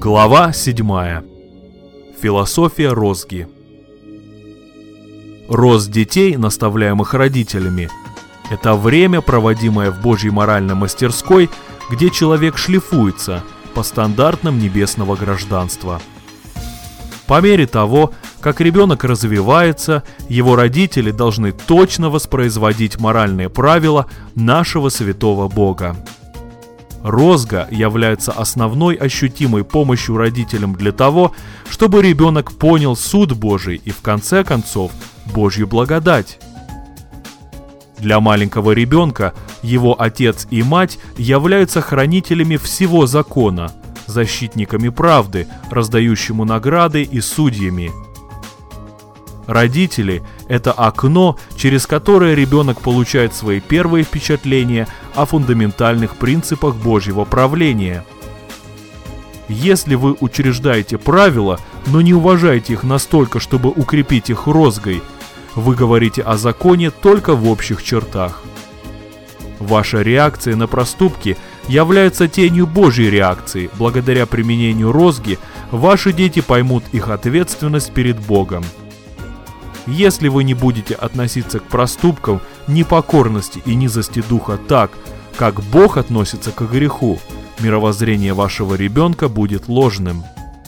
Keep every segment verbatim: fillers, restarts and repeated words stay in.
Глава седьмая. Философия розги. Рост детей, наставляемых родителями, это время, проводимое в Божьей моральной мастерской, где человек шлифуется по стандартам небесного гражданства. По мере того, как ребенок развивается, его родители должны точно воспроизводить моральные правила нашего святого Бога. Розга является основной ощутимой помощью родителям для того, чтобы ребенок понял суд Божий и в конце концов Божью благодать. Для маленького ребенка его отец и мать являются хранителями всего закона, защитниками правды, раздающими награды и судьями. Родители – это окно, через которое ребенок получает свои первые впечатления о фундаментальных принципах Божьего правления. Если вы учреждаете правила, но не уважаете их настолько, чтобы укрепить их розгой, вы говорите о законе только в общих чертах. Ваша реакция на проступки является тенью Божьей реакции. Благодаря применению розги ваши дети поймут их ответственность перед Богом. Если вы не будете относиться к проступкам непокорности и низости духа так, как Бог относится к греху, мировоззрение вашего ребенка будет ложным.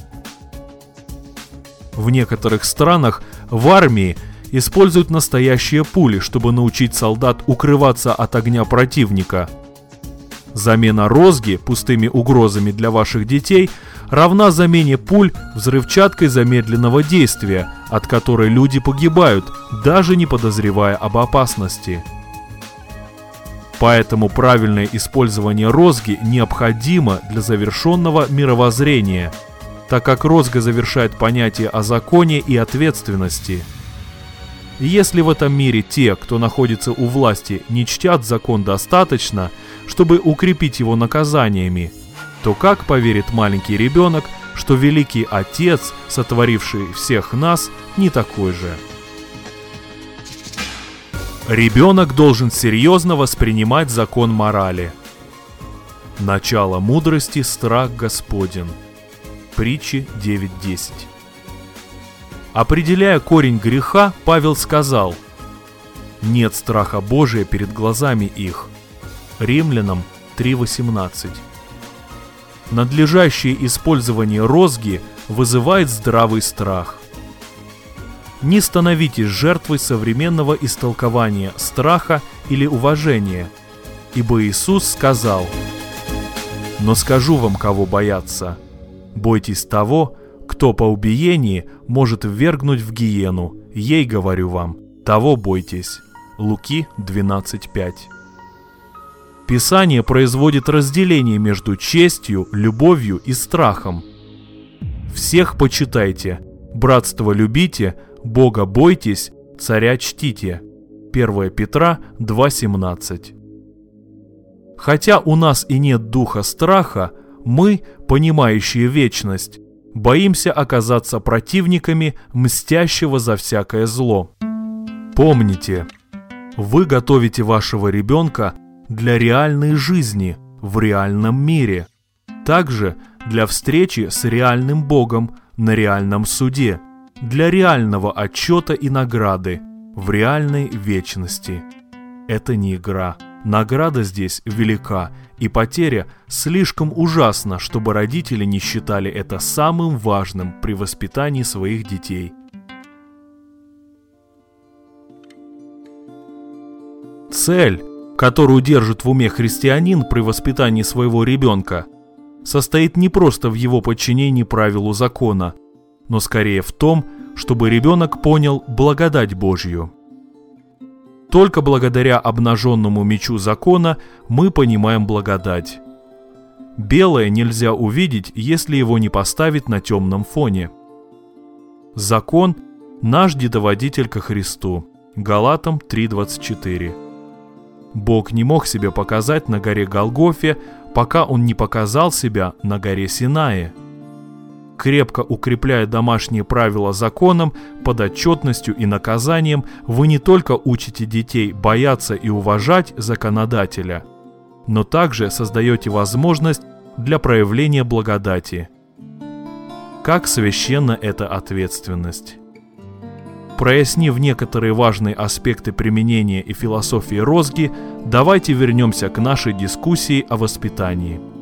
В некоторых странах в армии используют настоящие пули, чтобы научить солдат укрываться от огня противника. Замена розги пустыми угрозами для ваших детей равна замене пуль взрывчаткой замедленного действия, от которой люди погибают, даже не подозревая об опасности. Поэтому правильное использование розги необходимо для завершенного мировоззрения, так как розга завершает понятие о законе и ответственности. Если в этом мире те, кто находится у власти, не чтят закон достаточно, чтобы укрепить его наказаниями, то как поверит маленький ребенок, что Великий Отец, сотворивший всех нас, не такой же? Ребенок должен серьезно воспринимать закон морали. Начало мудрости – страх Господен. Притчи девять десять. Определяя корень греха, Павел сказал: «Нет страха Божия перед глазами их». Римлянам три восемнадцать. Надлежащее использование розги вызывает здравый страх. Не становитесь жертвой современного истолкования страха или уважения, ибо Иисус сказал: «Но скажу вам, кого бояться. Бойтесь того, кто по убиении может ввергнуть в гиену. Ей говорю вам, того бойтесь». Луки двенадцать пять. Писание производит разделение между честью, любовью и страхом. «Всех почитайте, братство любите, Бога бойтесь, царя чтите». первое Петра два семнадцать. Хотя у нас и нет духа страха, мы, понимающие вечность, боимся оказаться противниками мстящего за всякое зло. Помните, вы готовите вашего ребенка для реальной жизни в реальном мире, также для встречи с реальным Богом на реальном суде, для реального отчета и награды в реальной вечности. Это не игра. Награда здесь велика, и потеря слишком ужасна, чтобы родители не считали это самым важным при воспитании своих детей. Цель, которую держит в уме христианин при воспитании своего ребенка, состоит не просто в его подчинении правилу закона, но скорее в том, чтобы ребенок понял благодать Божью. Только благодаря обнаженному мечу закона мы понимаем благодать. Белое нельзя увидеть, если его не поставить на темном фоне. Закон – наш дедоводитель ко Христу. Галатам три двадцать четыре. Бог не мог себя показать на горе Голгофе, пока Он не показал себя на горе Синае. Крепко укрепляя домашние правила законом, подотчетностью и наказанием, вы не только учите детей бояться и уважать законодателя, но также создаете возможность для проявления благодати. как священна эта ответственность. Прояснив некоторые важные аспекты применения и философии розги, давайте вернемся к нашей дискуссии о воспитании.